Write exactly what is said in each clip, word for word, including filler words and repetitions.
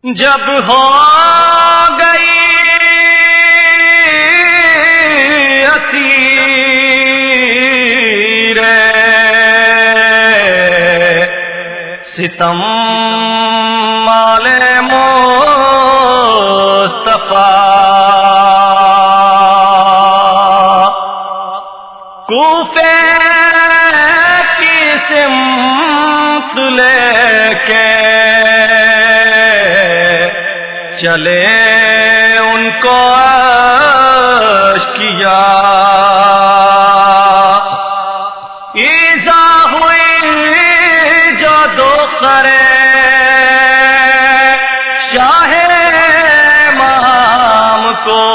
جب ہو گئی اسیر ستم مال مصطفیٰ کوفے کی سمت لے کے چلے ان کو اشکیا ایزا ہوئی جو دو کرے شاہ امام کو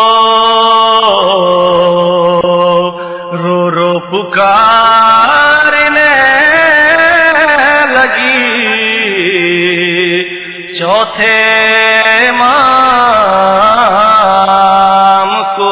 رو رو پکارنے لگی چوتھے امام کو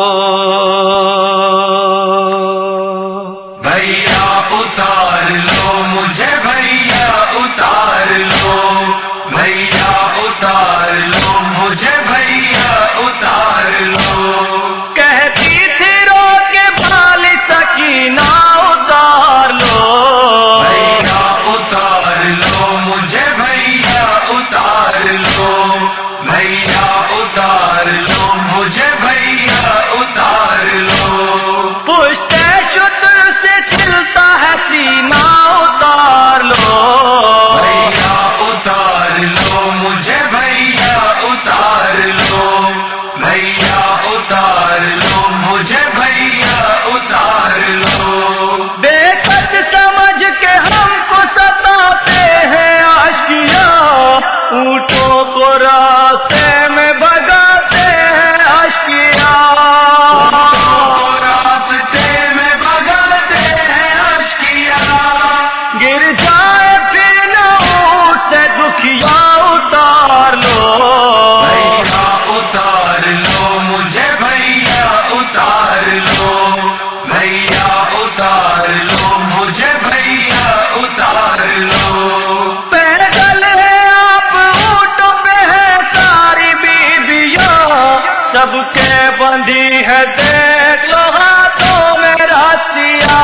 بھیا اتار لو مجھے بھیا اتار لو بھیا اتار لو مجھے بھیا اتار لو کہتی تھی رو کے بال سکینہ اتار لو بھیا اتار لو مجھے بھیا اتار لو بھیا اتار لو مجھے بھیا اتار لو پشت شتر سے چھلتا ہے سینہ اتار لو بھیا اتار لو مجھے بھیا اتار لو بھیا اتار لو مجھے بھیا اتار لو بے قد سمجھ کے ہم کو ستاتے ہیں عاشقیاں اونٹوں کو راستے میں بھگاتے ہیں عاشقیاں راستے میں بگاتے ہیں اشکیا گر جائے پھر نہ سے دکھیا اتار لو بھیا اتار لو مجھے بھیا اتار لو بھیا اتار لو مجھے بھیا اتار لو پیدل ہے آپ اونٹ پہ ہے ساری بیویاں سب کے بندھی ہے دیکھ لو ہاتھوں میں رسیاں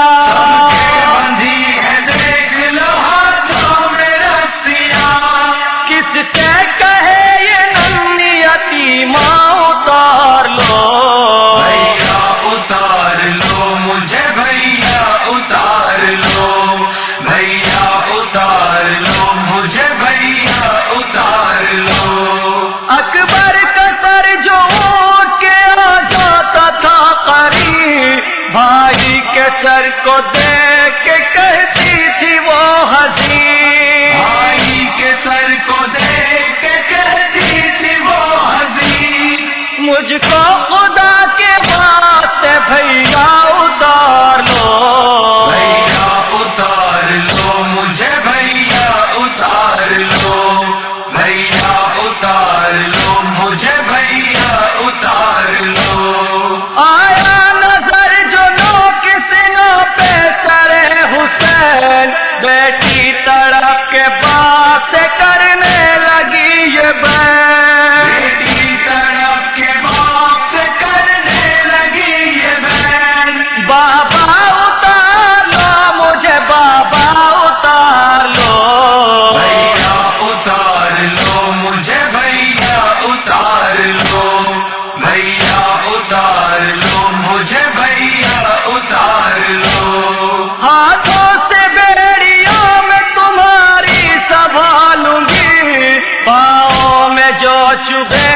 بندھی ہے دیکھ لو ہاتھوں میں رسیاں کس سے کہے یہ ننھی یتیماں اتار لو بھیا اتار لو مجھے بھیا اتار لو بھیا اتار لو مجھے بھیا اتار لو اکبر کا سر جو اونٹ کے آ جاتا تھا قریب بھائی کے سر کو دیکھ کے کہتی تھی وہ حسین بھائی کے سر کو دیکھ کے کہتی تھی وہ حزین مجھ کو خدا کے واسطے بھیا اتار لو بھیا اتار لو مجھے بھیا اتار لو بھیا اتار لو مجھے بھیا اتار لو آیا نظر جو لو کسی نو پہ سر حسین بیٹی تڑپ کے بات سے کرنے لگی یہ بہن بیٹی تڑپ کے باپ سے کرنے لگی یہ بہن بابا اتار لو مجھے بابا اتار لو بھیا اتار لو مجھے بھیا اتار لو بھیا اتار لو مجھے بھیا اتار لو ہاتھوں سے بیڑیوں میں تمہاری سنبھالوں گی پاؤں میں جو چبھے